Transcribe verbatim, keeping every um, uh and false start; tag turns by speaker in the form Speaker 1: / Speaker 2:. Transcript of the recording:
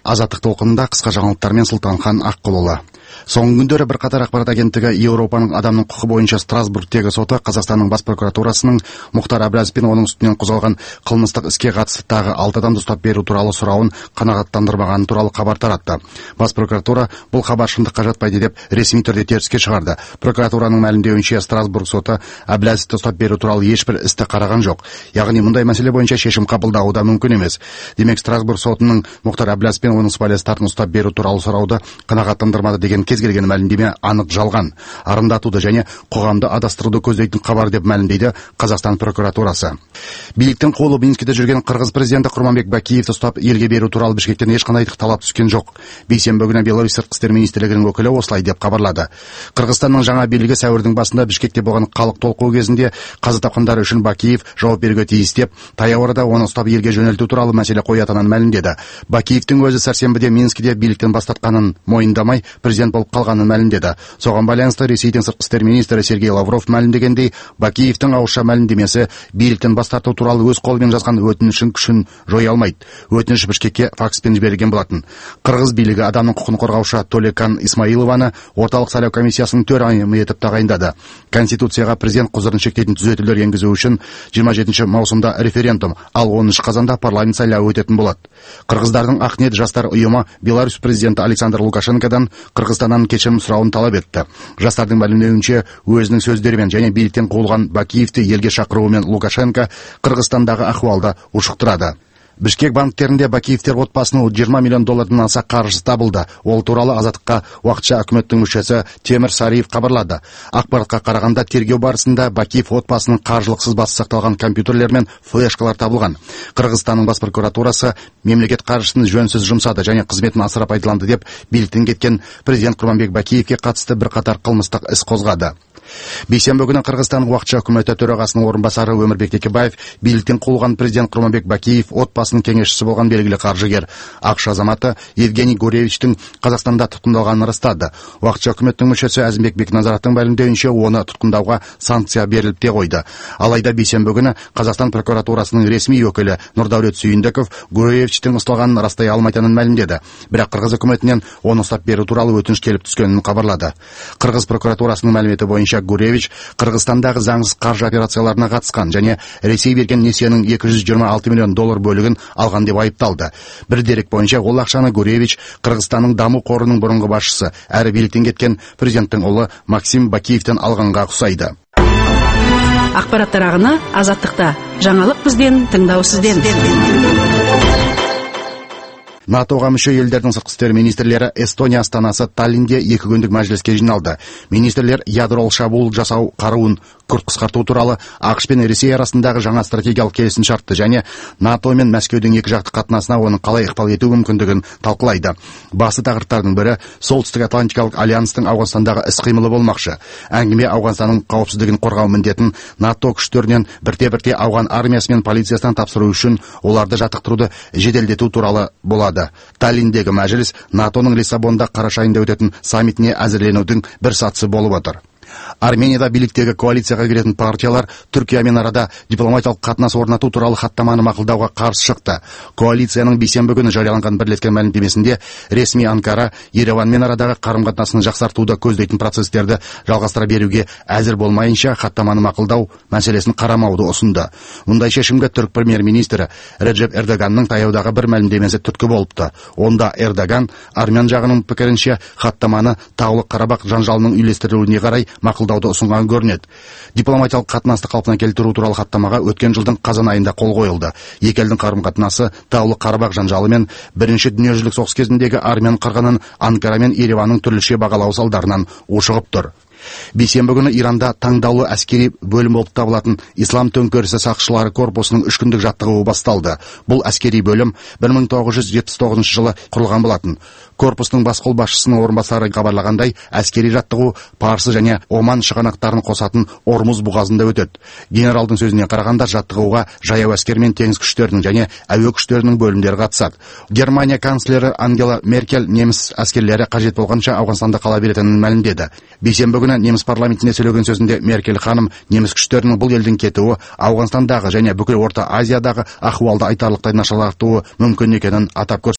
Speaker 1: Азаттық толқынында қысқа жаңалықтармен Сұлтанхан Аққұлұлы. Соңғы күндері бірқатар ақпарат агенттігі Еуропаның адамның құқы бойынша Страсбургтегі соты Қазақстанның бас прокуратурасының Мұхтар Әблязов пен оның үстінен қозғалған қылмыстық іске қатысты тағы алты адамды ұстап беру туралы сұрауын қанағаттандырмағаны туралы хабар таратты. Бас прокуратура бұл хабар шындыққа жатпайды деп ресми түрде теріске шығарды. Прокуратураның мәлімдеуінше Страсбург соты Әблязовты ұстап беру туралы ешбір істі қараған жоқ. Яғни мұндай мәселе бойынша шешім қабылдауы да мүмкін емес. Демек Страсбург сотының Мұхтар Әблязов пен оның сыбайластарын ұстап беру туралы сұрауды қанағаттандырмады деген кез келген мәлімдеме анық жалған, арандатуды және қоғамды адастыруды көздейтін хабар деп мәлімдейді Қазақстан прокуратурасы. Биліктің қолы Минскіде жүрген қырғыз президенті Құрманбек Бакиевті ұстап елге беру туралы Бішкектен ешқандай талап түскен жоқ. Бейсенбі күні Беларусь сыртқы істер министрлігінің өкілі осылай деп хабарлады. Қырғызстанның жаңа билігі сәуірдің басында Бішкекте болған халық толқуы кезінде қаза тапқандар үшін Бакиев жауап беруге тиіс деп, таяу арада оны ұстап елге жөнелту туралы мәселе қоятынын мәлімдеді. Бакиевтің өзі сәрсенбіде Минскіде биліктен бас тартқанын мойындамай президент болып қалғанын мәлімдеді. Соған байланысты Ресейдің сыртқы істер министрі Сергей Лавров мәлімдегендей, Бакиевтің ауызша мәлімдемесі биліктен бас тарту туралы өз қолымен жазған өтінішін күшін жоя алмайды. Өтініш Бішкекке факспен жіберілген болатын. Қырғыз билігі адамның құқын қорғаушы Толекан Исмаилованы орталық сайлау комиссиясының төрайымы етіп тағайындады. Конституцияға президент құзырын шектейтін түзетулер енгізу үшін жиырма жетінші маусымда референдум, ал оныншы қазанда парламент сайлауы өтетін болады. Қырғыздардың Ақниет жастар ұйымы Беларусь президенті Александр Лукашенкодан Қырғызстаннан кешірім сұрауын талап етті. Жастардың мәлімдеуінше, өзінің сөздерімен және биліктен қуылған Бакиевті елге шақыруымен Лукашенко Қырғызстандағы ахуалды ушықтырады. Бішкек банктерінде Бакиевтер отбасының жиырма миллион доллардан аса қаржысы табылды. Ол туралы Азаттыққа уақытша үкіметтің мүшесі Темір Сариев хабарлады. Ақпаратқа қарағанда тергеу барысында Бакиев отбасының қаржылық сызбасы сақталған компьютерлер мен флешкалар табылған. Қырғызстанның бас прокуратурасы мемлекет қаржысын жөнсіз жұмсады және қызметін асыра пайдаланды деп биліктен кеткен президент Құрманбек Бакиевке қатысты бірқатар қылмыстық іс қозғады. Бейсенбі күні Қырғызстанның уақытша үкіметі төрағасының орынбасары Өмірбек Текебаев биліктен қуылған президент Құрманбек Бакиев отбасының кеңесшісі болған белгілі қаржыгер ақш азаматы Евгений Гуревичтің Қазақстанда тұтқындалғанын растады. Уақытша үкіметтің мүшесі Әзімбек Бекназаровтың мәлімдеуінше оны тұтқындауға санкция беріліп те қойды. Алайда бейсенбі күні Қазақстан прокуратурасының ресми өкілі Нұрдәулет Сүйіндіков Гуревичтің ұсталғанын растай алмайтынын мәлімдеді. Бірақ Қырғыз үкіметінен оны ұстап беру туралы өтініш келіп түскенін хабарлады. Қырғыз прокуратурасының мәліметі бойынша Гуревич Қырғызстандағы заңсыз қаржы операцияларына қатысқан және Ресей берген несиенің екі жүз жиырма алты миллион доллар бөлігін алған деп айыпталды. Бір дерек бойынша ол ақшаны Гуревич Қырғызстанның даму қорының бұрынғы басшысы әрі биліктен кеткен президенттің ұлы Максим Бакиевтен алғанға ұқсайды.
Speaker 2: Ақпараттар ағыны Азаттықта. Жаңалық бізден, тыңдау сізден.
Speaker 1: НАТОға мүше елдердің сыртқы істер министрлері Эстония астанасы Таллинде екі күндік мәжіліске жиналды. Министрлер ядролық шабуыл жасау қаруын күрт қысқарту туралы ақш пен Ресей арасындағы жаңа стратегиялық келісімшартты және НАТО мен Мәскеудің екі жақты қатынасына оның қалай ықпал ету мүмкіндігін талқылайды. Басты тақырыптардың бірі Солтүстік Атлантикалық альянстың Ауғанстандағы іс-қимылы болмақшы. Әңгіме Ауғанстанның қауіпсіздігін қорғау міндетін НАТО күштерінен бірте-бірте ауған армиясы мен полициясынан тапсыру үшін оларды жаттықтыруды жеделдету туралы болады. Таллиндегі мәжіліс НАТОның Лиссабонда қараша айында өтетін саммитіне әзірленудің бір сатысы болып отыр. Арменияда биліктегі коалицияға кіретін партиялар Түркиямен арада дипломатиялық қатынас орнату туралы хаттаманы мақұлдауға қарсы шықты. Коалицияның бейсенбі күні жарияланған бірлескен мәлімдемесінде ресми Анкара Ереванмен арадағы қарым-қатынасын жақсартуды көздейтін процестерді жалғастыра беруге әзір болмайынша хаттаманы мақұлдау мәселесін қарамауды ұсынды. Мұндай шешімге түрік премьер-министрі Реджеп Эрдоганның таяудағы бір мәлімдемесі түрткі болыпты. Онда Эрдоган армян жағының пікірінше хаттаманы Таулы Қарабақ жанжалының үйлестірілуіне қарай мақұлдауды ұсынған көрінеді. Дипломатиялық қатынасты қалпына келтіру туралы хаттамаға өткен жылдың қазан айында қол қойылды. Екі елдің қарым-қатынасы Таулы Қарабақ жанжалы мен бірінші дүниежүзілік соғыс кезіндегі армян қырғынын Анкара мен Ереванның түрліше бағалау салдарынан ушығып тұр. Бейсенбі күні Иранда таңдаулы әскери бөлім болып табылатын Ислам төңкерісі сақшылары корпусының үш күндік жаттығуы басталды. Бұл әскери бөлім бір мың тоғыз жүз жетпіс тоғызыншы жылы құрылған болатын. Корпустың бас қолбасшысының орынбасары хабарлағандай, әскери жаттығу Парсы және Оман шығанақтарын қосатын Ормуз бұғазында өтеді. Генералдың сөзіне қарағанда жаттығуға жаяу әскер мен теңіз күштерінің және әуе күштерінің бөлімдері қатысады. Германия канцлері Ангела Меркель неміс әскерлері қажет болғанша Ауғанстанда қала беретінін мәлімдеді. Бейсенбі күні неміс парламентіне сөйлеген сөзінде Меркель ханым неміс күштерінің бұл елдің кетуі Ауғанстандағы және бүкіл Орта Азиядағы ахуалды айтарлықтай нашарлатуы мүмкін екенін атап көрсетті.